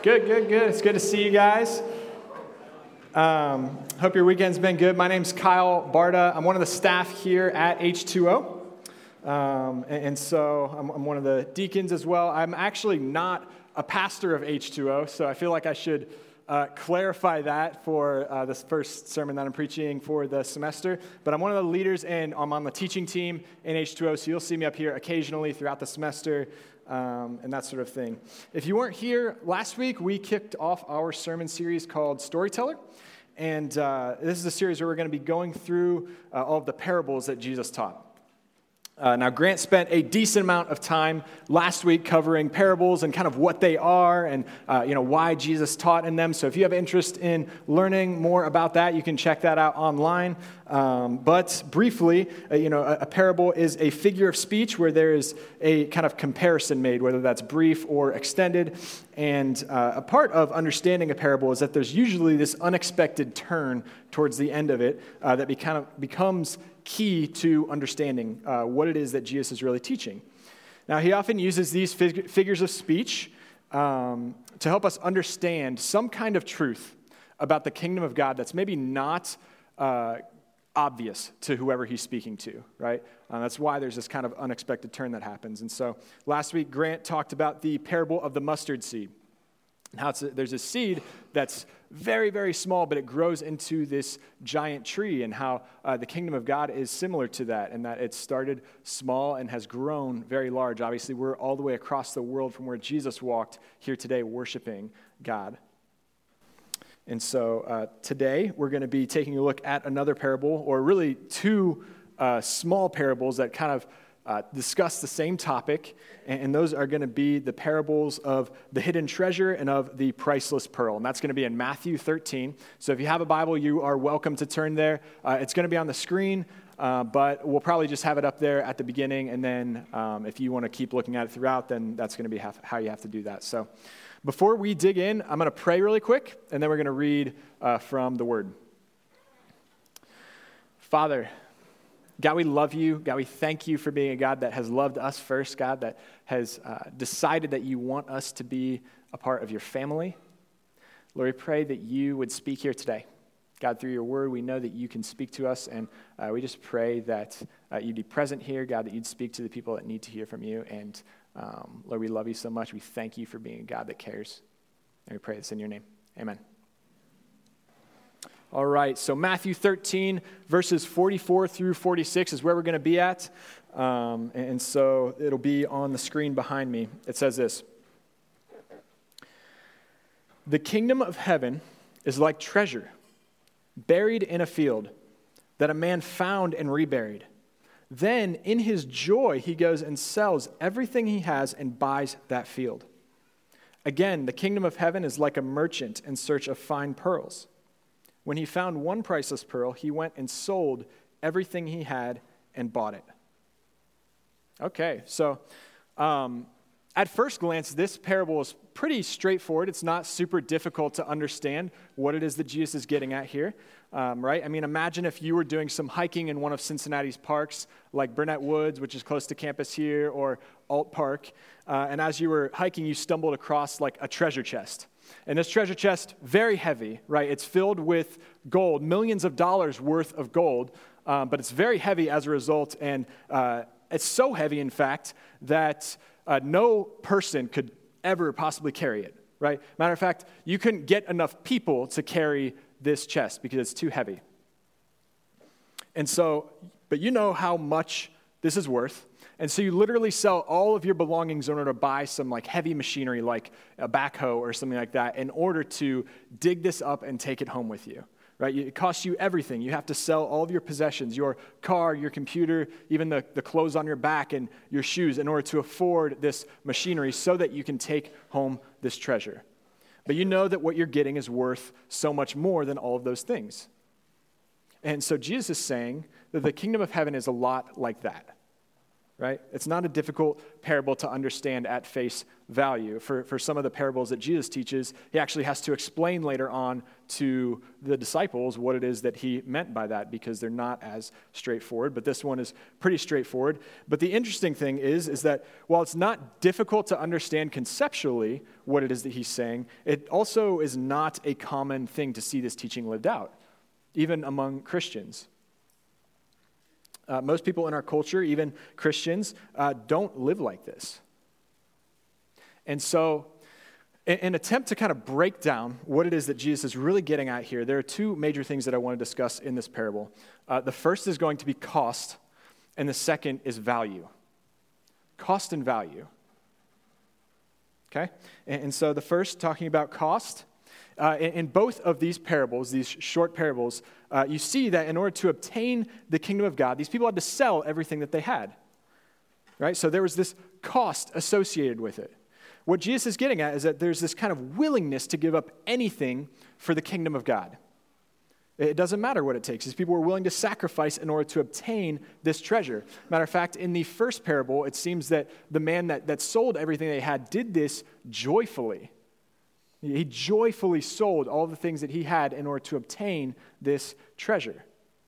Good. It's good to see you guys. Hope your weekend's been good. My name's Kyle Barta. I'm one of the staff here at H2O. And so I'm one of the deacons as well. I'm actually not a pastor of H2O, so I feel like I should clarify that for this first sermon that I'm preaching for the semester. But I'm one of the leaders, and I'm on the teaching team in H2O, so you'll see me up here occasionally throughout the semester. And that sort of thing. If you weren't here last week, we kicked off our sermon series called Storyteller. And this is a series where we're going to be going through all of the parables that Jesus taught. Now, Grant spent a decent amount of time last week covering parables and kind of what they are and why Jesus taught in them. So if you have interest in learning more about that, you can check that out online. But briefly, a parable is a figure of speech where there is a kind of comparison made, whether that's brief or extended. And a part of understanding a parable is that there's usually this unexpected turn towards the end of it that becomes key to understanding what it is that Jesus is really teaching. Now, he often uses these figures of speech to help us understand some kind of truth about the kingdom of God that's maybe not obvious to whoever he's speaking to, right? That's why there's this kind of unexpected turn that happens. And so last week, Grant talked about the parable of the mustard seed. And how there's a seed that's very, very small, but it grows into this giant tree, and how the kingdom of God is similar to that, and that it started small and has grown very large. Obviously, we're all the way across the world from where Jesus walked here today worshiping God. And so today, we're going to be taking a look at another parable, or really two small parables that kind of discuss the same topic, and those are going to be the parables of the hidden treasure and of the priceless pearl, and that's going to be in Matthew 13. So if you have a Bible, you are welcome to turn there. It's going to be on the screen, but we'll probably just have it up there at the beginning, and then if you want to keep looking at it throughout, then that's going to be how you have to do that. So before we dig in, I'm going to pray really quick, and then we're going to read from the Word. Father, God, we love you. God, we thank you for being a God that has loved us first, God, that has decided that you want us to be a part of your family. Lord, we pray that you would speak here today. God, through your word, we know that you can speak to us, and we just pray that you'd be present here, God, that you'd speak to the people that need to hear from you. And Lord, we love you so much. We thank you for being a God that cares. And we pray this in your name. Amen. All right, so Matthew 13, verses 44 through 46 is where we're going to be at. And so it'll be on the screen behind me. It says this: "The kingdom of heaven is like treasure buried in a field that a man found and reburied. Then in his joy he goes and sells everything he has and buys that field. Again, the kingdom of heaven is like a merchant in search of fine pearls. When he found one priceless pearl, he went and sold everything he had and bought it." Okay, so at first glance, this parable is pretty straightforward. It's not super difficult to understand what it is that Jesus is getting at here, right? I mean, imagine if you were doing some hiking in one of Cincinnati's parks, like Burnett Woods, which is close to campus here, or Alt Park, and as you were hiking, you stumbled across like a treasure chest. And this treasure chest, very heavy, right? It's filled with gold, millions of dollars worth of gold, but it's very heavy as a result, and it's so heavy, in fact, that no person could ever possibly carry it, right? Matter of fact, you couldn't get enough people to carry this chest because it's too heavy. And so, but you know how much this is worth. And so you literally sell all of your belongings in order to buy some like heavy machinery like a backhoe or something like that in order to dig this up and take it home with you, right? It costs you everything. You have to sell all of your possessions, your car, your computer, even the clothes on your back and your shoes in order to afford this machinery so that you can take home this treasure. But you know that what you're getting is worth so much more than all of those things. And so Jesus is saying that the kingdom of heaven is a lot like that. right? It's not a difficult parable to understand at face value. For some of the parables that Jesus teaches, he actually has to explain later on to the disciples what it is that he meant by that, because they're not as straightforward. But this one is pretty straightforward. But the interesting thing is that while it's not difficult to understand conceptually what it is that he's saying, it also is not a common thing to see this teaching lived out, even among Christians. Most people in our culture, even Christians, don't live like this. And so, in an attempt to kind of break down what it is that Jesus is really getting at here, there are two major things that I want to discuss in this parable. The first is going to be cost, and the second is value. Cost and value. Okay? And so the first, talking about cost. In both of these parables, these short parables, you see that in order to obtain the kingdom of God, these people had to sell everything that they had, right? So there was this cost associated with it. What Jesus is getting at is that there's this kind of willingness to give up anything for the kingdom of God. It doesn't matter what it takes. These people were willing to sacrifice in order to obtain this treasure. Matter of fact, in the first parable, it seems that the man that sold everything they had did this joyfully. He joyfully sold all the things that he had in order to obtain this treasure.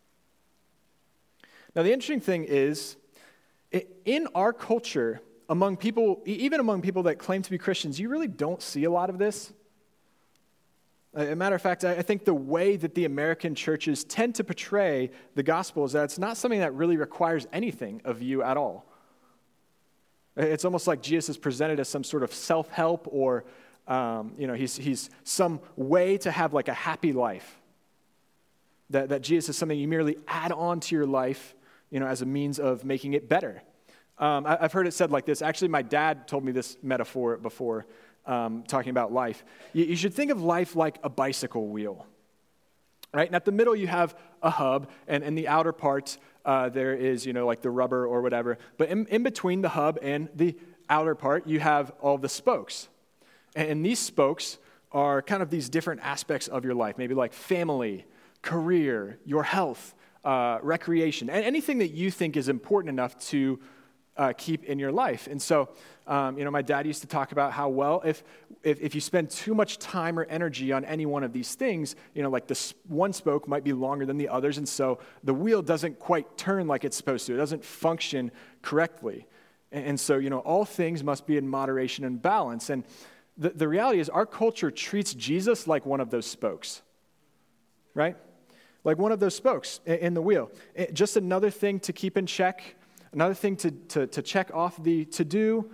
Now, the interesting thing is, in our culture, among people, even among people that claim to be Christians, you really don't see a lot of this. As a matter of fact, I think the way that the American churches tend to portray the gospel is that it's not something that really requires anything of you at all. It's almost like Jesus is presented as some sort of self-help, or he's some way to have like a happy life. That Jesus is something you merely add on to your life, as a means of making it better. I've heard it said like this. Actually, my dad told me this metaphor before, talking about life. You should think of life like a bicycle wheel, right? And at the middle, you have a hub, and in the outer part, there is, like the rubber or whatever. But in between the hub and the outer part, you have all the spokes. And these spokes are kind of these different aspects of your life, maybe like family, career, your health, recreation, and anything that you think is important enough to keep in your life. And so, my dad used to talk about how, well, if you spend too much time or energy on any one of these things, like this one spoke might be longer than the others, and so the wheel doesn't quite turn like it's supposed to. It doesn't function correctly. And so, all things must be in moderation and balance. And the reality is our culture treats Jesus like one of those spokes, right? Like one of those spokes in the wheel. Just another thing to keep in check, another thing to check off the to-do,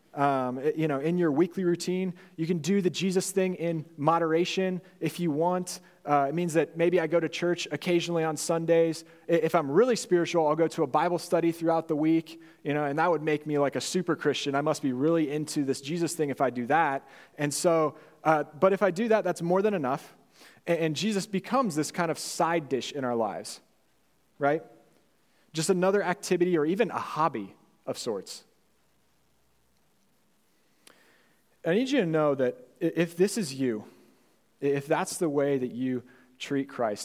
in your weekly routine. You can do the Jesus thing in moderation if you want. It means that maybe I go to church occasionally on Sundays. If I'm really spiritual, I'll go to a Bible study throughout the week, and that would make me like a super Christian. I must be really into this Jesus thing if I do that. And so, but if I do that, that's more than enough. And Jesus becomes this kind of side dish in our lives, right? Just another activity or even a hobby of sorts. I need you to know that if this is you, if that's the way that you treat Christ,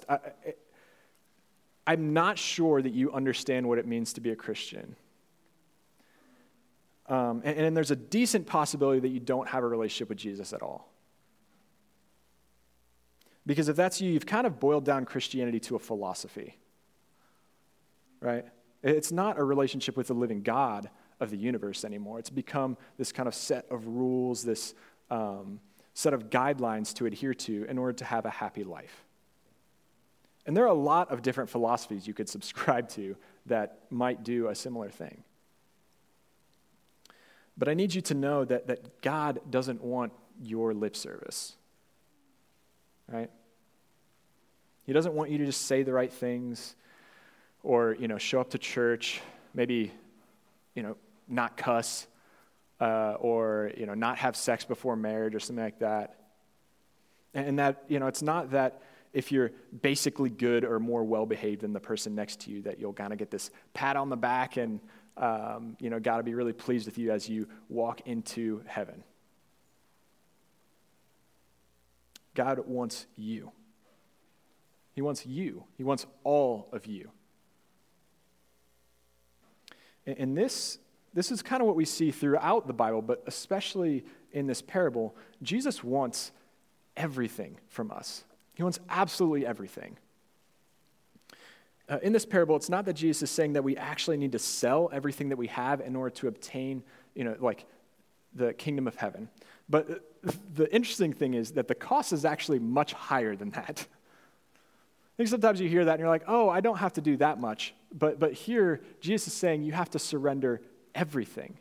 I'm not sure that you understand what it means to be a Christian. And there's a decent possibility that you don't have a relationship with Jesus at all. Because if that's you, you've kind of boiled down Christianity to a philosophy, right? It's not a relationship with the living God of the universe anymore. It's become this kind of set of rules, this set of guidelines to adhere to in order to have a happy life. And there are a lot of different philosophies you could subscribe to that might do a similar thing. But I need you to know that God doesn't want your lip service, right? He doesn't want you to just say the right things or, show up to church, maybe, not cuss or, not have sex before marriage or something like that. And that, it's not that if you're basically good or more well-behaved than the person next to you that you'll kind of get this pat on the back and, God will be really pleased with you as you walk into heaven. God wants you. He wants you. He wants all of you. And this this is kind of what we see throughout the Bible, but especially in this parable. Jesus wants everything from us. He wants absolutely everything. In this parable, it's not that Jesus is saying that we actually need to sell everything that we have in order to obtain, like the kingdom of heaven. But the interesting thing is that the cost is actually much higher than that. I think sometimes you hear that and you're like, oh, I don't have to do that much. But here, Jesus is saying you have to surrender everything.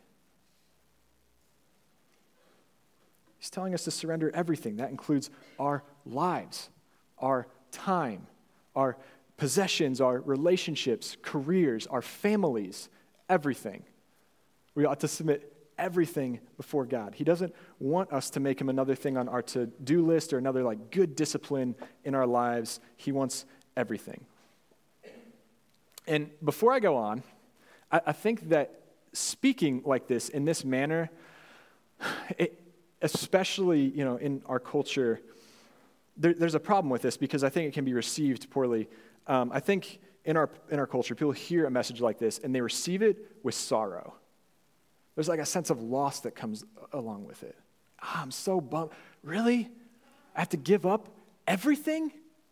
He's telling us to surrender everything. That includes our lives, our time, our possessions, our relationships, careers, our families, everything. We ought to submit everything before God. He doesn't want us to make him another thing on our to-do list or another like good discipline in our lives. He wants everything. And before I go on, I think that speaking like this in this manner, especially in our culture, there's a problem with this because I think it can be received poorly. I think in our culture, people hear a message like this and they receive it with sorrow. There's like a sense of loss that comes along with it. I'm so bummed. Really? I have to give up everything?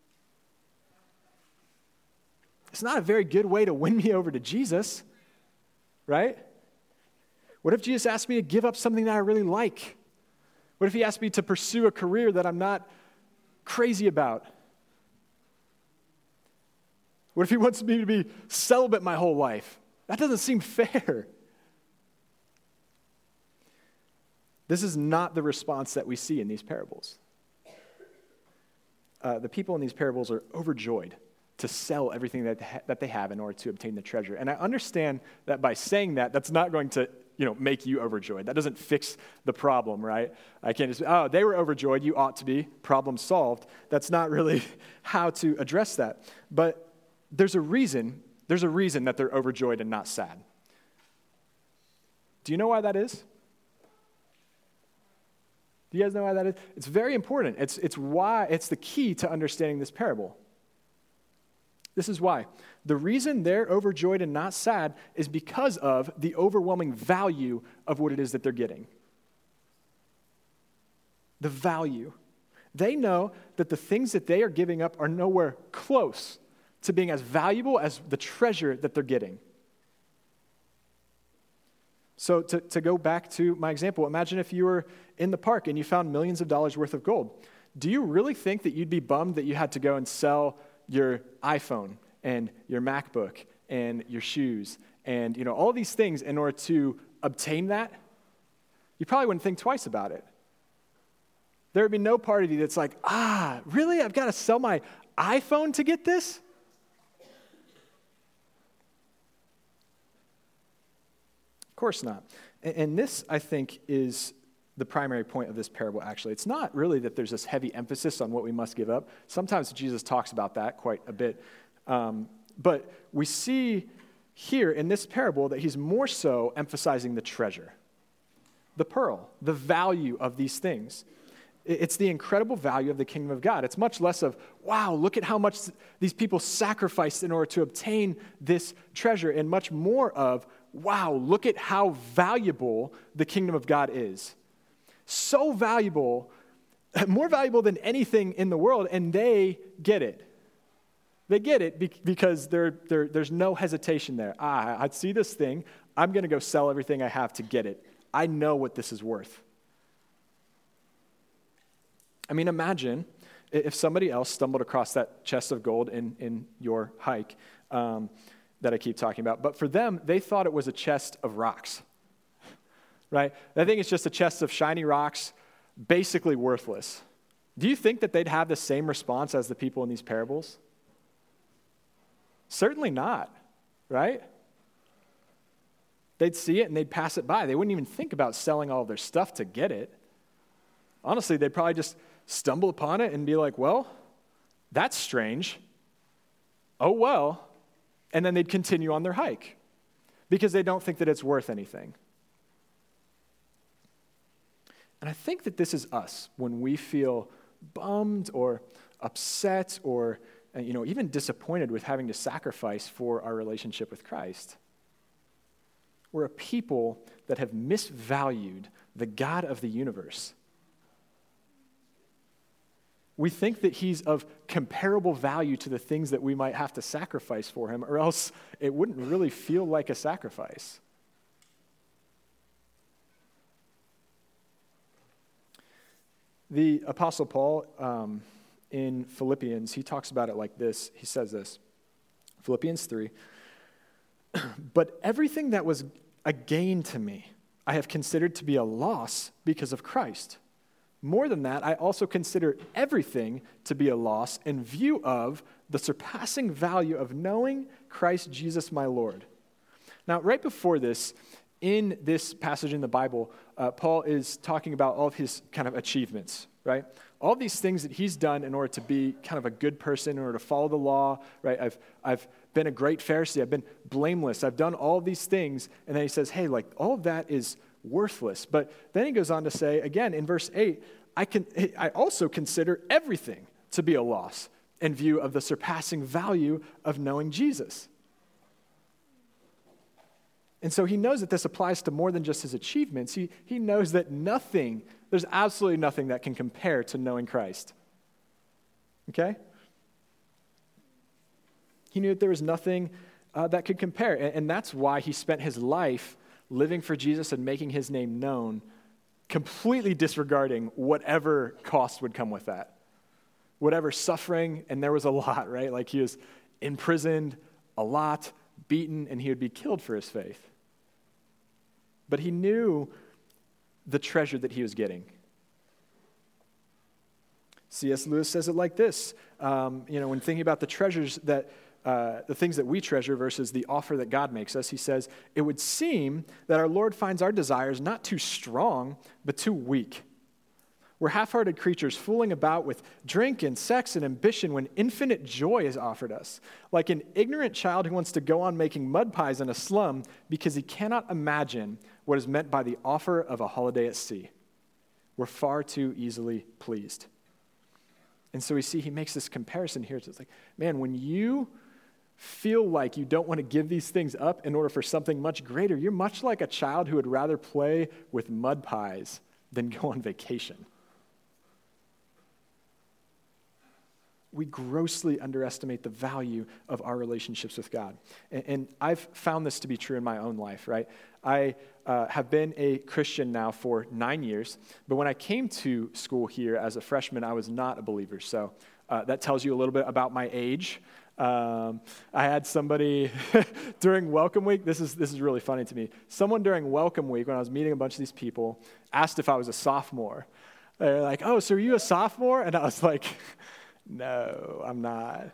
It's not a very good way to win me over to Jesus, right? What if Jesus asked me to give up something that I really like? What if he asked me to pursue a career that I'm not crazy about? What if he wants me to be celibate my whole life? That doesn't seem fair. This is not the response that we see in these parables. The people in these parables are overjoyed to sell everything that they have in order to obtain the treasure. And I understand that by saying that, that's not going to make you overjoyed. That doesn't fix the problem, right? I can't just, they were overjoyed, you ought to be, problem solved. That's not really how to address that. But there's a reason that they're overjoyed and not sad. Do you know why that is? Do you guys know why that is? It's very important. It's the key to understanding this parable. This is why. The reason they're overjoyed and not sad is because of the overwhelming value of what it is that they're getting. The value. They know that the things that they are giving up are nowhere close to being as valuable as the treasure that they're getting. So to go back to my example, imagine if you were in the park and you found millions of dollars worth of gold. Do you really think that you'd be bummed that you had to go and sell your iPhone and your MacBook and your shoes and all these things in order to obtain that? You probably wouldn't think twice about it. There would be no part of you that's like, really? I've got to sell my iPhone to get this? Of course not. And this, I think, is the primary point of this parable, actually. It's not really that there's this heavy emphasis on what we must give up. Sometimes Jesus talks about that quite a bit. But we see here in this parable that he's more so emphasizing the treasure, the pearl, the value of these things. It's the incredible value of the kingdom of God. It's much less of, wow, look at how much these people sacrificed in order to obtain this treasure, and much more of, wow, look at how valuable the kingdom of God is. So valuable, more valuable than anything in the world, and they get it. They get it because there's no hesitation there. I see this thing. I'm going to go sell everything I have to get it. I know what this is worth. I mean, imagine if somebody else stumbled across that chest of gold in your hike that I keep talking about. But for them, they thought it was a chest of rocks, right? They think it's just a chest of shiny rocks, basically worthless. Do you think that they'd have the same response as the people in these parables? Certainly not, right? They'd see it and they'd pass it by. They wouldn't even think about selling all of their stuff to get it. Honestly, they'd probably just stumble upon it and be like, well, that's strange. Oh, well. And then they'd continue on their hike because they don't think that it's worth anything. And I think that this is us when we feel bummed or upset or even disappointed with having to sacrifice for our relationship with Christ. We're a people that have misvalued the God of the universe. We think that he's of comparable value to the things that we might have to sacrifice for him, or else it wouldn't really feel like a sacrifice. The Apostle Paul, in Philippians, he talks about it like this. He says this, Philippians 3, "But everything that was a gain to me, I have considered to be a loss because of Christ. More than that, I also consider everything to be a loss in view of the surpassing value of knowing Christ Jesus my Lord." Now, right before this, in this passage in the Bible, Paul is talking about all of his kind of achievements, right? All these things that he's done in order to be kind of a good person, in order to follow the law, right? I've been a great Pharisee. I've been blameless. I've done all these things. And then he says, hey, like all of that is worthless. But then he goes on to say, again, in verse 8, I also consider everything to be a loss in view of the surpassing value of knowing Jesus. And so he knows that this applies to more than just his achievements. He knows that there's absolutely nothing that can compare to knowing Christ. Okay? He knew that there was nothing that could compare. And that's why he spent his life living for Jesus and making his name known, completely disregarding whatever cost would come with that. Whatever suffering, and there was a lot, right? Like he was imprisoned a lot, beaten, and he would be killed for his faith. But he knew the treasure that he was getting. C.S. Lewis says it like this, when thinking about the treasures that, the things that we treasure versus the offer that God makes us, he says, it would seem that our Lord finds our desires not too strong, but too weak. We're half-hearted creatures fooling about with drink and sex and ambition when infinite joy is offered us, like an ignorant child who wants to go on making mud pies in a slum because he cannot imagine what is meant by the offer of a holiday at sea. We're far too easily pleased. And so we see he makes this comparison here. It's like, man, when you feel like you don't want to give these things up in order for something much greater, you're much like a child who would rather play with mud pies than go on vacation. We grossly underestimate the value of our relationships with God. And I've found this to be true in my own life, right? I have been a Christian now for 9 years, but when I came to school here as a freshman, I was not a believer. So that tells you a little bit about my age. I had somebody during Welcome Week, this is really funny to me. Someone during Welcome Week, when I was meeting a bunch of these people, asked if I was a sophomore. They're like, oh, so are you a sophomore? And I was like, no, I'm not.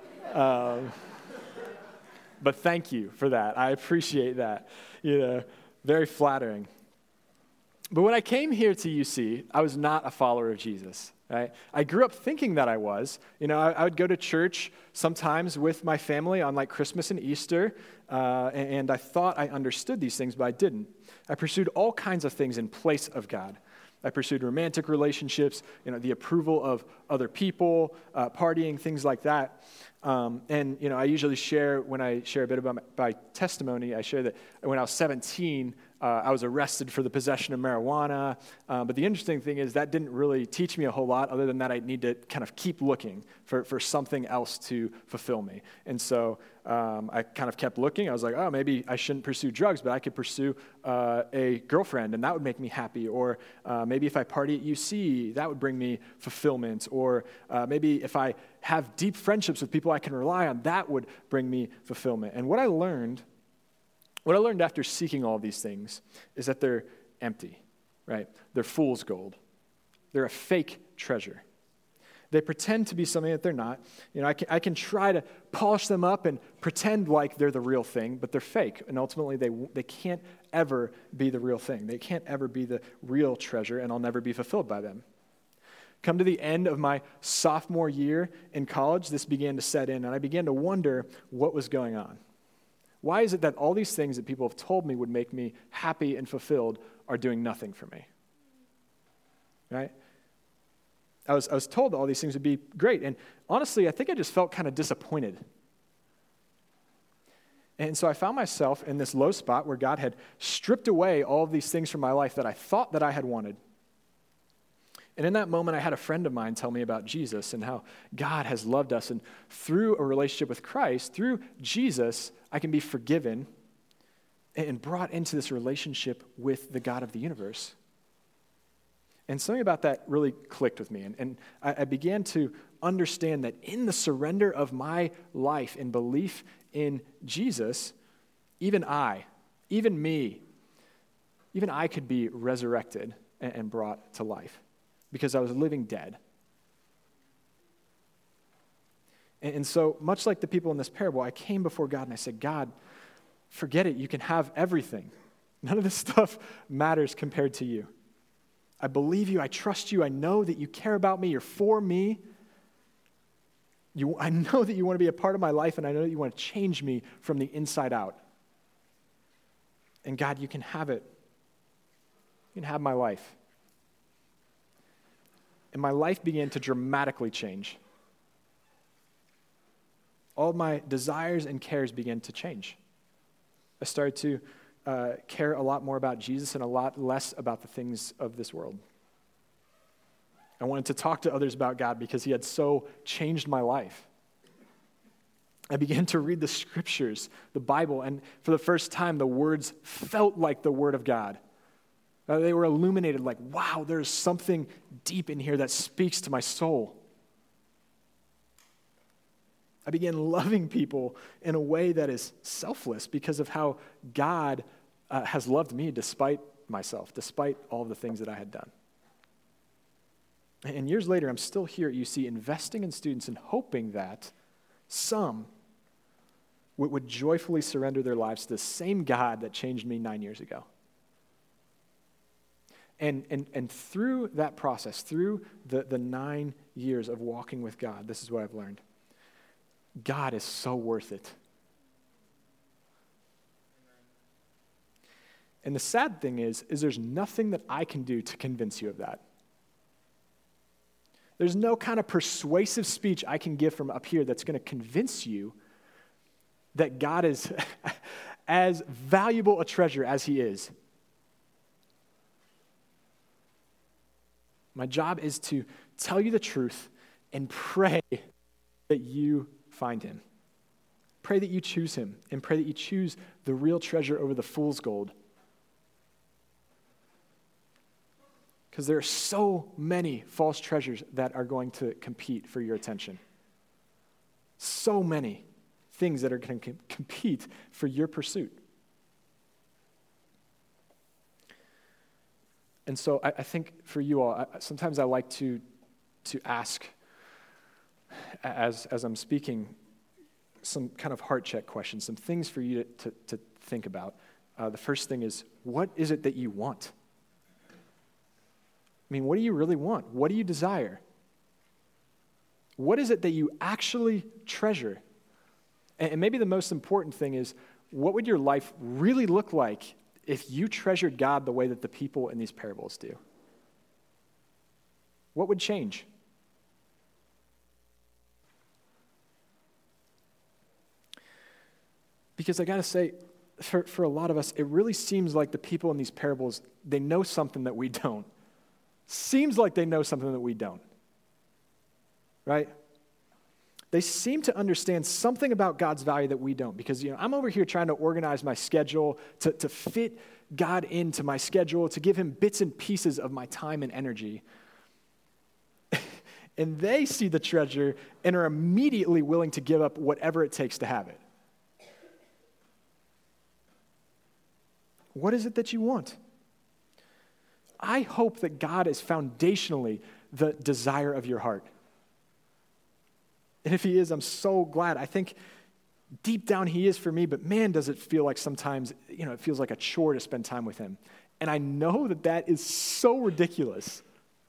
But thank you for that. I appreciate that. Very flattering. But when I came here to UC, I was not a follower of Jesus. Right? I grew up thinking that I was. I would go to church sometimes with my family on like Christmas and Easter, and I thought I understood these things, but I didn't. I pursued all kinds of things in place of God. I pursued romantic relationships, the approval of other people, partying, things like that. And I usually share, when I share a bit about my testimony, I share that when I was 17, I was arrested for the possession of marijuana. But the interesting thing is that didn't really teach me a whole lot, other than that I need to kind of keep looking for something else to fulfill me. And so I kind of kept looking. I was like, oh, maybe I shouldn't pursue drugs, but I could pursue a girlfriend, and that would make me happy. Or maybe if I party at UC, that would bring me fulfillment. Or maybe if I have deep friendships with people I can rely on, that would bring me fulfillment. And what I learned after seeking all these things is that they're empty, right? They're fool's gold. They're a fake treasure. They pretend to be something that they're not. I can try to polish them up and pretend like they're the real thing, but they're fake. And ultimately, they can't ever be the real thing. They can't ever be the real treasure, and I'll never be fulfilled by them. Come to the end of my sophomore year in college, this began to set in, and I began to wonder what was going on. Why is it that all these things that people have told me would make me happy and fulfilled are doing nothing for me? Right? I was told all these things would be great, and honestly, I think I just felt kind of disappointed. And so I found myself in this low spot where God had stripped away all of these things from my life that I thought that I had wanted. And in that moment, I had a friend of mine tell me about Jesus and how God has loved us. And through a relationship with Christ, through Jesus, I can be forgiven and brought into this relationship with the God of the universe. And something about that really clicked with me. And I began to understand that in the surrender of my life and belief in Jesus, even I could be resurrected and brought to life because I was living dead. And so, much like the people in this parable, I came before God and I said, God, forget it. You can have everything. None of this stuff matters compared to you. I believe you. I trust you. I know that you care about me. You're for me. I know that you want to be a part of my life, and I know that you want to change me from the inside out. And God, you can have it. You can have my life. And my life began to dramatically change. All of my desires and cares began to change. I started to care a lot more about Jesus and a lot less about the things of this world. I wanted to talk to others about God because he had so changed my life. I began to read the scriptures, the Bible, and for the first time, the words felt like the word of God. They were illuminated like, wow, there's something deep in here that speaks to my soul. I began loving people in a way that is selfless because of how God has loved me despite myself, despite all of the things that I had done. And years later, I'm still here at UC investing in students and hoping that some would joyfully surrender their lives to the same God that changed me 9 years ago. And through that process, through the 9 years of walking with God, this is what I've learned. God is so worth it. And the sad thing is there's nothing that I can do to convince you of that. There's no kind of persuasive speech I can give from up here that's going to convince you that God is as valuable a treasure as he is. My job is to tell you the truth and pray that you find him. Pray that you choose him, and pray that you choose the real treasure over the fool's gold. Because there are so many false treasures that are going to compete for your attention. So many things that are going to compete for your pursuit. And so I think for you all, sometimes I like to ask, as I'm speaking, some kind of heart check questions, some things for you to think about. The first thing is, what is it that you want? I mean, what do you really want? What do you desire? What is it that you actually treasure? And maybe the most important thing is, what would your life really look like if you treasured God the way that the people in these parables do? What would change? Because I got to say, for a lot of us, it really seems like the people in these parables, they know something that we don't. Seems like they know something that we don't. Right? They seem to understand something about God's value that we don't. Because, I'm over here trying to organize my schedule, to fit God into my schedule, to give him bits and pieces of my time and energy. And they see the treasure and are immediately willing to give up whatever it takes to have it. What is it that you want? I hope that God is foundationally the desire of your heart. And if he is, I'm so glad. I think deep down he is for me, but man, does it feel like sometimes, it feels like a chore to spend time with him. And I know that is so ridiculous.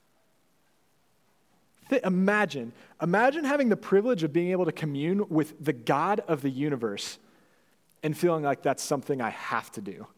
Imagine having the privilege of being able to commune with the God of the universe and feeling like that's something I have to do.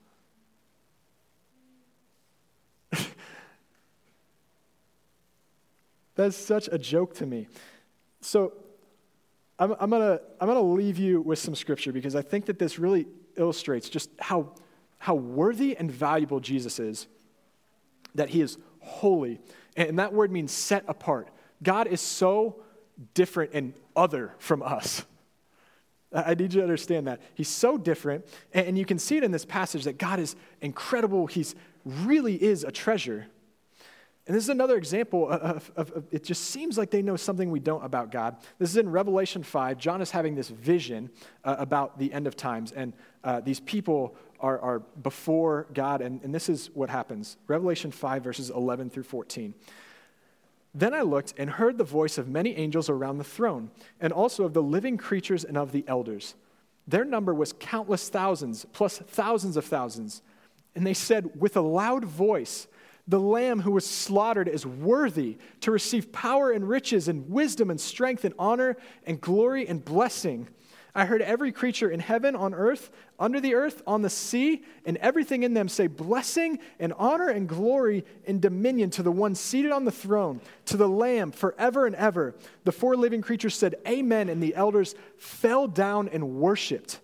That's such a joke to me. So I'm gonna leave you with some scripture because I think that this really illustrates just how worthy and valuable Jesus is, that he is holy. And that word means set apart. God is so different and other from us. I need you to understand that. He's so different, and you can see it in this passage that God is incredible. He's really is a treasure. And this is another example of it just seems like they know something we don't about God. This is in Revelation 5. John is having this vision about the end of times, and these people are before God, and this is what happens. Revelation 5, verses 11 through 14. Then I looked and heard the voice of many angels around the throne, and also of the living creatures and of the elders. Their number was countless thousands, plus thousands of thousands. And they said with a loud voice, "The Lamb who was slaughtered is worthy to receive power and riches and wisdom and strength and honor and glory and blessing." I heard every creature in heaven, on earth, under the earth, on the sea, and everything in them say, "Blessing and honor and glory and dominion to the one seated on the throne, to the Lamb forever and ever." The four living creatures said, "Amen," and the elders fell down and worshiped.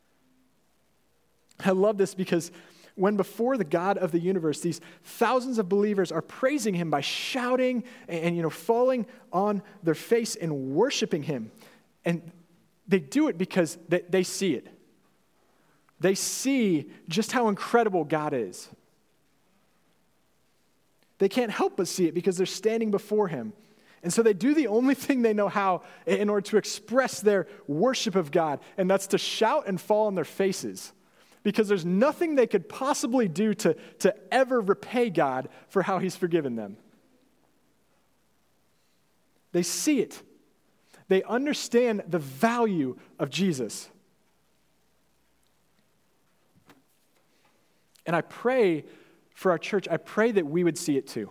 I love this because when before the God of the universe, these thousands of believers are praising him by shouting and falling on their face and worshiping him. And they do it because they see it. They see just how incredible God is. They can't help but see it because they're standing before him. And so they do the only thing they know how in order to express their worship of God, and that's to shout and fall on their faces. Because there's nothing they could possibly do to ever repay God for how he's forgiven them. They see it. They understand the value of Jesus. And I pray for our church, I pray that we would see it too.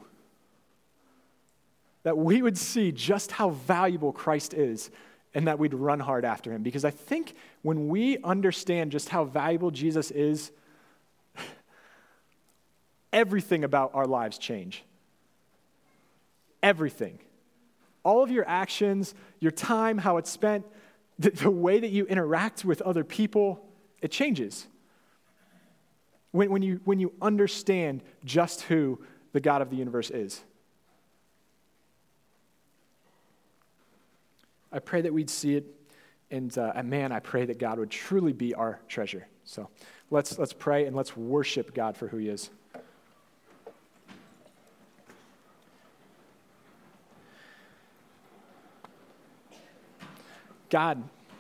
That we would see just how valuable Christ is and that we'd run hard after him. Because I think when we understand just how valuable Jesus is, everything about our lives change. Everything. All of your actions, your time, how it's spent, the way that you interact with other people, it changes. When you understand just who the God of the universe is. I pray that we'd see it, and man, I pray that God would truly be our treasure. So let's pray and let's worship God for who he is. God,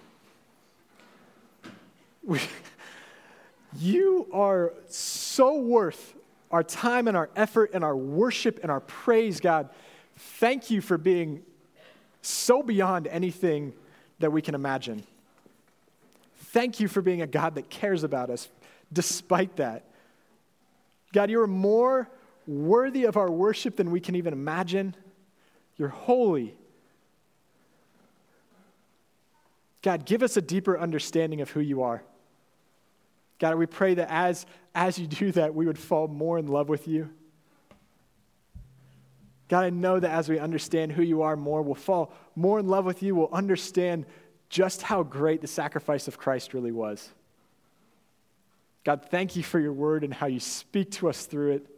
you are so worth our time and our effort and our worship and our praise, God. Thank you for being so beyond anything that we can imagine. Thank you for being a God that cares about us despite that. God, you are more worthy of our worship than we can even imagine. You're holy. God, give us a deeper understanding of who you are. God, we pray that as you do that, we would fall more in love with you. God, I know that as we understand who you are more, we'll fall more in love with you. We'll understand just how great the sacrifice of Christ really was. God, thank you for your word and how you speak to us through it.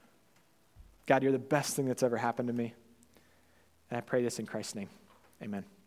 God, you're the best thing that's ever happened to me. And I pray this in Christ's name. Amen.